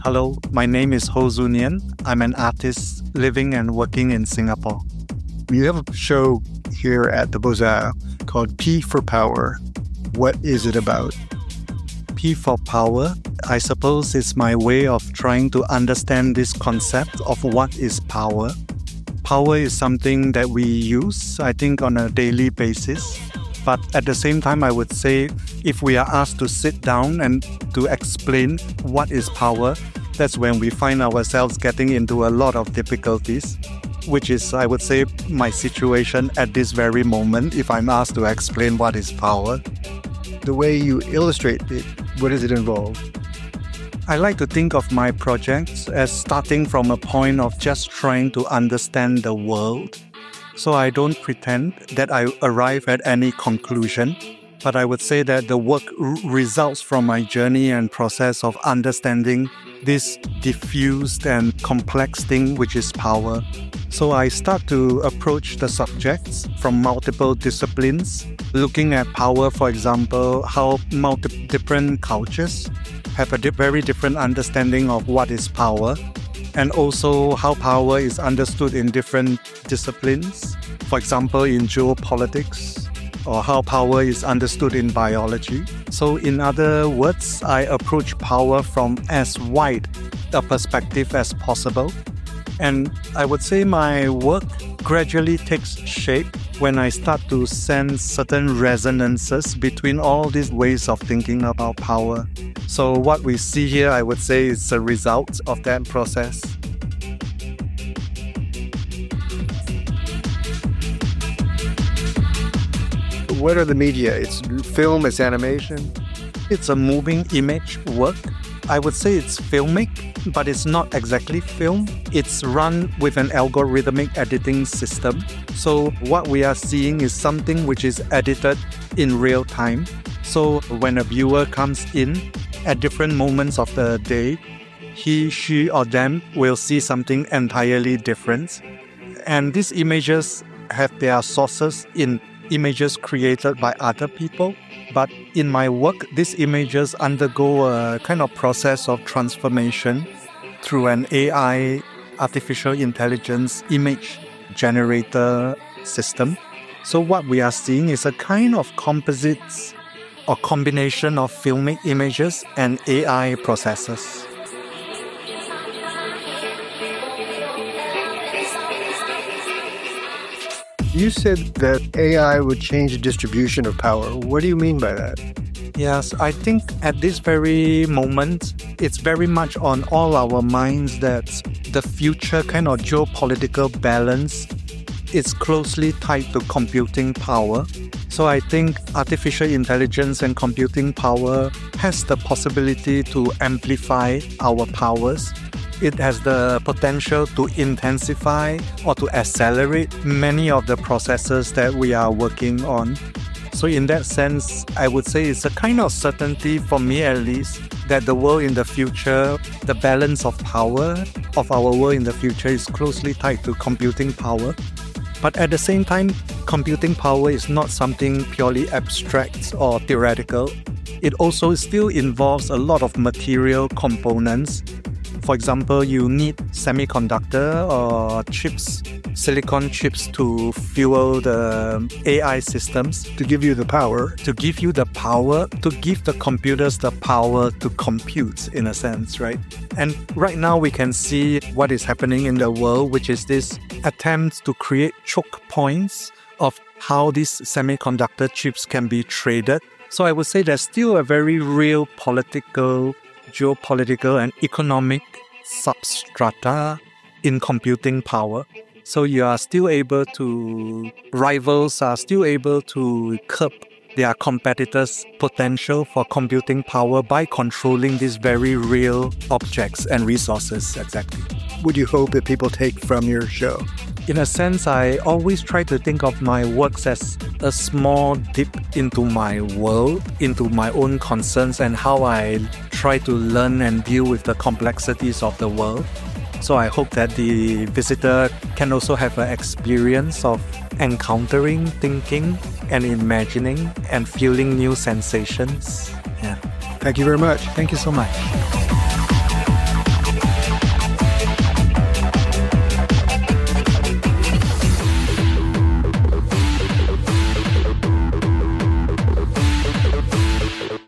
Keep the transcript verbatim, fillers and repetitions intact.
Hello, my name is Ho Zhu Nien. I'm an artist living and working in Singapore. We have a show here at the Beaux-Arts called P for Power. What is it about? P for Power, I suppose, is my way of trying to understand this concept of what is power. Power is something that we use, I think, on a daily basis. But at the same time, I would say if we are asked to sit down and to explain what is power, that's when we find ourselves getting into a lot of difficulties, which is, I would say, my situation at this very moment if I'm asked to explain what is power. The way you illustrate it, what does it involve? I like to think of my projects as starting from a point of just trying to understand the world. So I don't pretend that I arrive at any conclusion, but I would say that the work r- results from my journey and process of understanding this diffused and complex thing which is power. So I start to approach the subjects from multiple disciplines, looking at power, for example, how multi- different cultures have a di- very different understanding of what is power, and also how power is understood in different disciplines, for example, in geopolitics, or how power is understood in biology. So in other words, I approach power from as wide a perspective as possible. And I would say my work gradually takes shape when I start to sense certain resonances between all these ways of thinking about power. So what we see here, I would say, is a result of that process. What are the media? It's film, it's animation? It's a moving image work. I would say it's filmic, but it's not exactly film. It's run with an algorithmic editing system. So what we are seeing is something which is edited in real time. So when a viewer comes in at different moments of the day, he, she, or them will see something entirely different. And these images have their sources in images created by other people. But in my work, these images undergo a kind of process of transformation through an A I, artificial intelligence image generator system. So what we are seeing is a kind of composites or combination of filmic images and A I processes. You said that A I would change the distribution of power. What do you mean by that? Yes, I think at this very moment, it's very much on all our minds that the future kind of geopolitical balance is closely tied to computing power. So I think artificial intelligence and computing power has the possibility to amplify our powers. It has the potential to intensify or to accelerate many of the processes that we are working on. So in that sense, I would say it's a kind of certainty, for me at least, that the world in the future, the balance of power of our world in the future is closely tied to computing power. But at the same time, computing power is not something purely abstract or theoretical. It also still involves a lot of material components. For example, you need semiconductor or chips, silicon chips to fuel the A I systems. To give you the power. To give you the power, to give the computers the power to compute, in a sense, right? And right now we can see what is happening in the world, which is this attempt to create choke points of how these semiconductor chips can be traded. So I would say there's still a very real political, geopolitical and economic substrata in computing power. So you are still able to, rivals are still able to curb their competitors' potential for computing power by controlling these very real objects and resources, exactly. Would you hope that people take from your show? In a sense, I always try to think of my works as a small dip into my world, into my own concerns and how I try to learn and deal with the complexities of the world. So I hope that the visitor can also have an experience of encountering, thinking, and imagining and feeling new sensations. Yeah. Thank you very much. Thank you so much.